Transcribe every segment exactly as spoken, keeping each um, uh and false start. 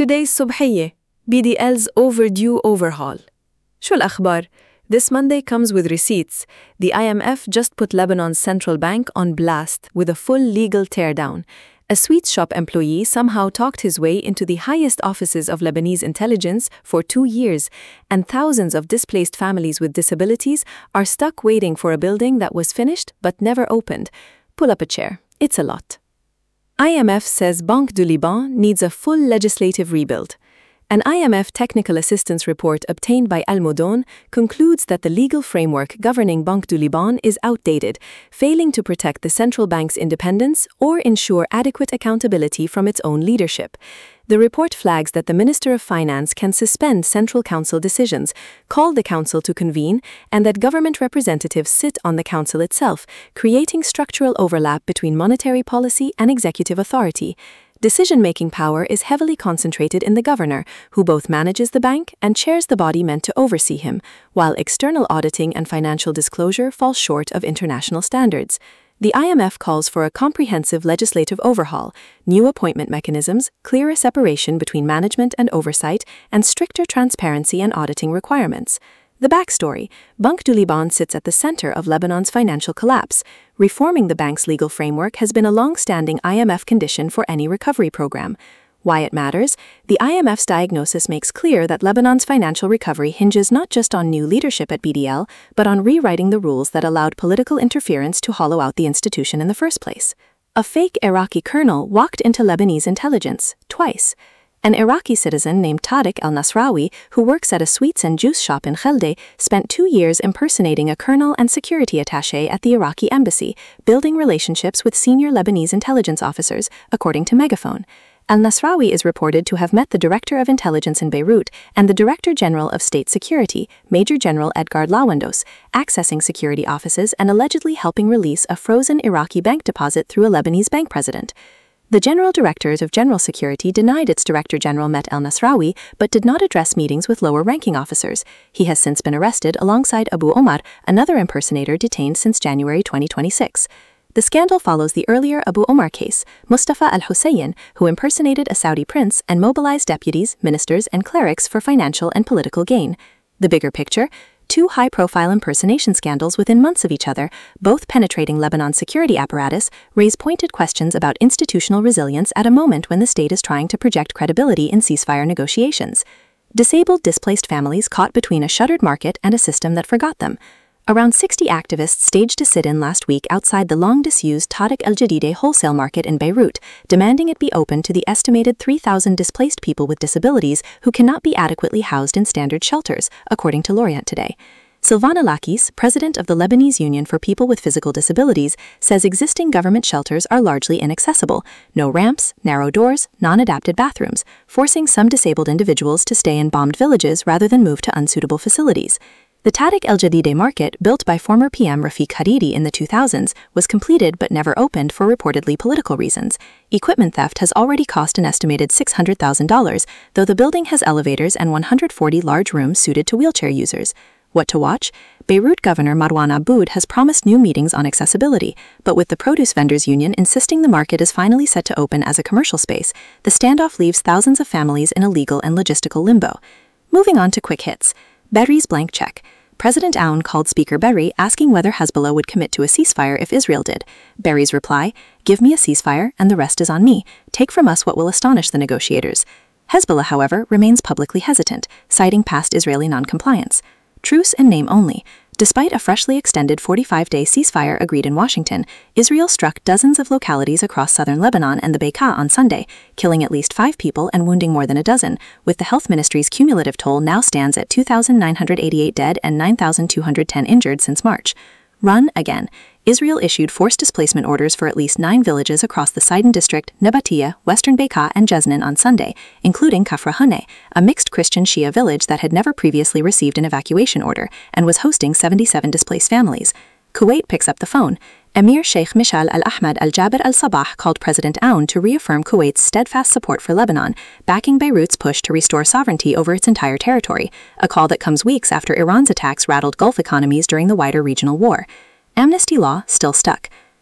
Today's صبحية B D L's overdue overhaul. شو الأخبار؟ This Monday comes with receipts. The I M F just put Lebanon's central bank on blast with a full legal teardown. A sweet shop employee somehow talked his way into the highest offices of Lebanese intelligence for two years, and thousands of displaced families with disabilities are stuck waiting for a building that was finished but never opened. Pull up a chair. It's a lot. I M F says Banque du Liban needs a full legislative rebuild. An I M F technical assistance report obtained by Al Modon concludes that the legal framework governing Banque du Liban is outdated, failing to protect the central bank's independence or ensure adequate accountability from its own leadership. The report flags that the Minister of Finance can suspend Central Council decisions, call the Council to convene, and that government representatives sit on the Council itself, creating structural overlap between monetary policy and executive authority. Decision-making power is heavily concentrated in the governor, who both manages the bank and chairs the body meant to oversee him, while external auditing and financial disclosure fall short of international standards. The I M F calls for a comprehensive legislative overhaul, new appointment mechanisms, clearer separation between management and oversight, and stricter transparency and auditing requirements. The backstory: Banque du Liban sits at the center of Lebanon's financial collapse. Reforming the bank's legal framework has been a long-standing I M F condition for any recovery program. Why it matters? The I M F's diagnosis makes clear that Lebanon's financial recovery hinges not just on new leadership at B D L, but on rewriting the rules that allowed political interference to hollow out the institution in the first place. A fake Iraqi colonel walked into Lebanese intelligence, twice. An Iraqi citizen named Tariq al-Nasrawi, who works at a sweets and juice shop in Khelde, spent two years impersonating a colonel and security attaché at the Iraqi embassy, building relationships with senior Lebanese intelligence officers, according to Megaphone. Al-Nasrawi is reported to have met the Director of Intelligence in Beirut and the Director General of State Security, Major General Edgard Lawandos, accessing security offices and allegedly helping release a frozen Iraqi bank deposit through a Lebanese bank president. The General Directors of General Security denied its Director General met al-Nasrawi, but did not address meetings with lower-ranking officers. He has since been arrested alongside Abu Omar, another impersonator detained since January twenty twenty-six. The scandal follows the earlier Abu Omar case, Mustafa al-Hussein, who impersonated a Saudi prince and mobilized deputies, ministers, and clerics for financial and political gain. The bigger picture: two high-profile impersonation scandals within months of each other, both penetrating Lebanon's security apparatus, raise pointed questions about institutional resilience at a moment when the state is trying to project credibility in ceasefire negotiations. Disabled, displaced families caught between a shuttered market and a system that forgot them. Around sixty activists staged a sit-in last week outside the long-disused Tariq el-Jadideh wholesale market in Beirut, demanding it be open to the estimated three thousand displaced people with disabilities who cannot be adequately housed in standard shelters, according to Lorient today. Silvana Lakis, president of the Lebanese Union for People with Physical Disabilities, says existing government shelters are largely inaccessible, no ramps, narrow doors, non-adapted bathrooms, forcing some disabled individuals to stay in bombed villages rather than move to unsuitable facilities. The Tariq el-Jadideh market, built by former P M Rafiq Hariri in the two thousands, was completed but never opened for reportedly political reasons. Equipment theft has already cost an estimated six hundred thousand dollars, though the building has elevators and one hundred forty large rooms suited to wheelchair users. What to watch? Beirut Governor Marwan Aboud has promised new meetings on accessibility, but with the Produce Vendors Union insisting the market is finally set to open as a commercial space, the standoff leaves thousands of families in a legal and logistical limbo. Moving on to quick hits. Berry's blank check. President Aoun called Speaker Berry asking whether Hezbollah would commit to a ceasefire if Israel did. Berry's reply: "Give me a ceasefire and the rest is on me. Take from us what will astonish the negotiators." Hezbollah, however, remains publicly hesitant, citing past Israeli noncompliance. Truce in name only. Despite a freshly extended forty-five day ceasefire agreed in Washington, Israel struck dozens of localities across southern Lebanon and the Bekaa on Sunday, killing at least five people and wounding more than a dozen, with the health ministry's cumulative toll now stands at two thousand nine hundred eighty-eight dead and nine thousand two hundred ten injured since March. Run again. Israel issued forced displacement orders for at least nine villages across the Sidon district, Nabatia, western Bekaa, and Jeznin on Sunday, including Kafra Haneh, a mixed Christian Shia village that had never previously received an evacuation order and was hosting seventy-seven displaced families. Kuwait picks up the phone. Emir Sheikh Mishal al-Ahmad al-Jaber al-Sabah called President Aoun to reaffirm Kuwait's steadfast support for Lebanon, backing Beirut's push to restore sovereignty over its entire territory, a call that comes weeks after Iran's attacks rattled Gulf economies during the wider regional war. Amnesty law still stuck.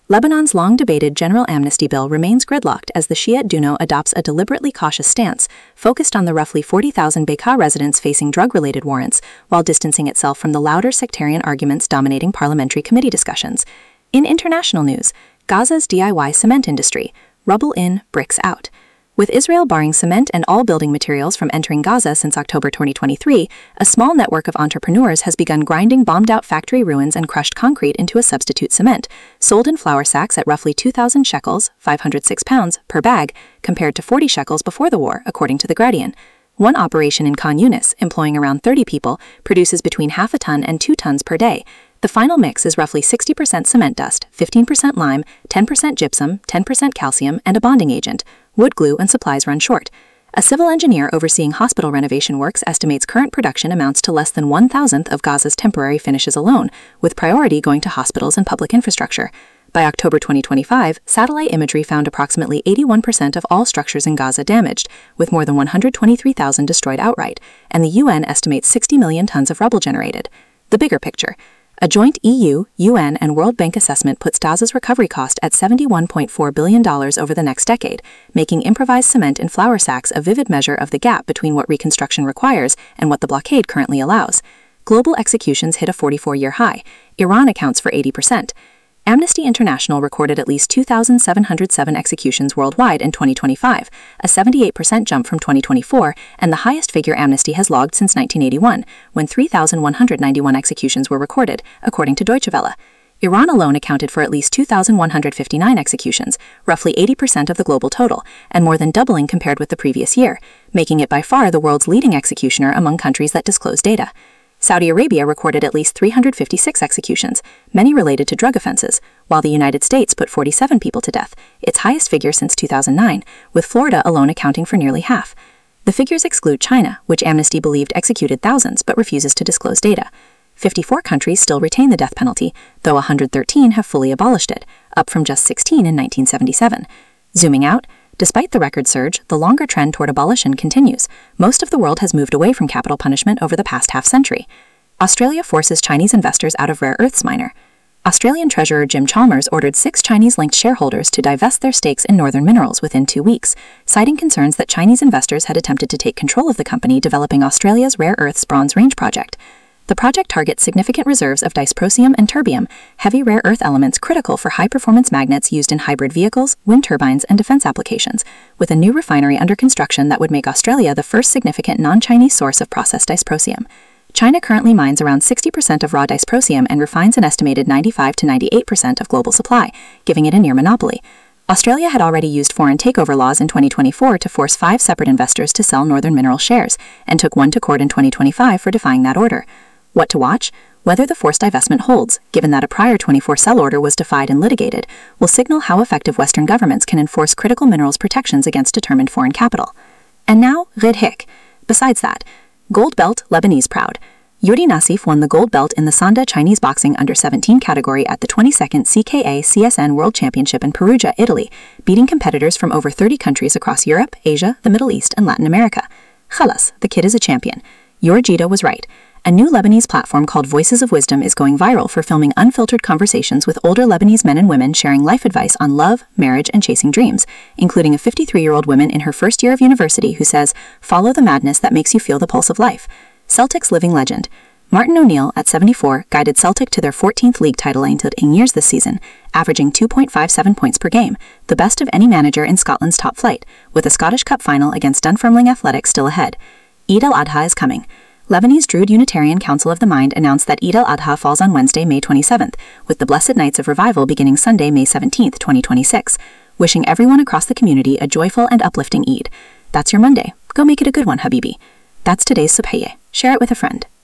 Lebanon's long-debated general amnesty bill remains gridlocked as the Shiite Duno adopts a deliberately cautious stance, focused on the roughly forty thousand Bekaa residents facing drug-related warrants, while distancing itself from the louder sectarian arguments dominating parliamentary committee discussions. In international news, Gaza's D I Y cement industry, rubble in, bricks out. With Israel barring cement and all building materials from entering Gaza since October twenty twenty-three, a small network of entrepreneurs has begun grinding bombed-out factory ruins and crushed concrete into a substitute cement, sold in flour sacks at roughly two thousand shekels, five hundred six pounds, per bag, compared to forty shekels before the war, according to The Guardian. One operation in Khan Yunis, employing around thirty people, produces between half a ton and two tons per day. The final mix is roughly sixty percent cement dust, fifteen percent lime, ten percent gypsum, ten percent calcium, and a bonding agent. Wood glue and supplies run short. A civil engineer overseeing hospital renovation works estimates current production amounts to less than one thousandth of Gaza's temporary finishes alone, with priority going to hospitals and public infrastructure. By October twenty twenty-five, satellite imagery found approximately eighty-one percent of all structures in Gaza damaged, with more than one hundred twenty-three thousand destroyed outright, and the U N estimates sixty million tons of rubble generated. The bigger picture. A joint E U, U N, and World Bank assessment puts Gaza's recovery cost at seventy-one point four billion dollars over the next decade, making improvised cement in flour sacks a vivid measure of the gap between what reconstruction requires and what the blockade currently allows. Global executions hit a forty-four-year high. Iran accounts for eighty percent. Amnesty International recorded at least two thousand seven hundred seven executions worldwide in twenty twenty-five, a seventy-eight percent jump from twenty twenty-four, and the highest figure Amnesty has logged since nineteen eighty-one, when three thousand one hundred ninety-one executions were recorded, according to Deutsche Welle. Iran alone accounted for at least two thousand one hundred fifty-nine executions, roughly eighty percent of the global total, and more than doubling compared with the previous year, making it by far the world's leading executioner among countries that disclose data. Saudi Arabia recorded at least three hundred fifty-six executions, many related to drug offenses, while the United States put forty-seven people to death, its highest figure since two thousand nine, with Florida alone accounting for nearly half. The figures exclude China, which Amnesty believed executed thousands but refuses to disclose data. fifty-four countries still retain the death penalty, though one hundred thirteen have fully abolished it, up from just sixteen in nineteen seventy-seven. Zooming out, despite the record surge, the longer trend toward abolition continues. Most of the world has moved away from capital punishment over the past half-century. Australia forces Chinese investors out of rare earths miner. Australian Treasurer Jim Chalmers ordered six Chinese-linked shareholders to divest their stakes in Northern Minerals within two weeks, citing concerns that Chinese investors had attempted to take control of the company developing Australia's rare earths Bronze Range project. The project targets significant reserves of dysprosium and terbium, heavy rare earth elements critical for high-performance magnets used in hybrid vehicles, wind turbines, and defense applications, with a new refinery under construction that would make Australia the first significant non-Chinese source of processed dysprosium. China currently mines around sixty percent of raw dysprosium and refines an estimated ninety-five to ninety-eight percent of global supply, giving it a near monopoly. Australia had already used foreign takeover laws in twenty twenty-four to force five separate investors to sell Northern Minerals shares, and took one to court in twenty twenty-five for defying that order. What to watch? Whether the forced divestment holds, given that a prior twenty-four sell order was defied and litigated, will signal how effective Western governments can enforce critical minerals protections against determined foreign capital. And now, Red Hick. Besides that, gold belt, Lebanese proud. Yuri Nassif won the gold belt in the Sanda Chinese Boxing under seventeen category at the twenty-second C K A C S N World Championship in Perugia, Italy, beating competitors from over thirty countries across Europe, Asia, the Middle East, and Latin America. Khalas, the kid is a champion. Your Jita was right. A new Lebanese platform called Voices of Wisdom is going viral for filming unfiltered conversations with older Lebanese men and women sharing life advice on love, marriage, and chasing dreams, including a fifty-three-year-old woman in her first year of university who says, "Follow the madness that makes you feel the pulse of life." Celtics living legend. Martin O'Neill, at seventy-four, guided Celtic to their fourteenth league title in years this season, averaging two point five seven points per game, the best of any manager in Scotland's top flight, with a Scottish Cup final against Dunfermline Athletic still ahead. Eid al-Adha is coming. Lebanese Druid Unitarian Council of the Mind announced that Eid al-Adha falls on Wednesday, May twenty-seventh, with the Blessed Nights of Revival beginning Sunday, May seventeenth, twenty twenty-six. Wishing everyone across the community a joyful and uplifting Eid. That's your Monday. Go make it a good one, Habibi. That's today's Subhaye. Share it with a friend.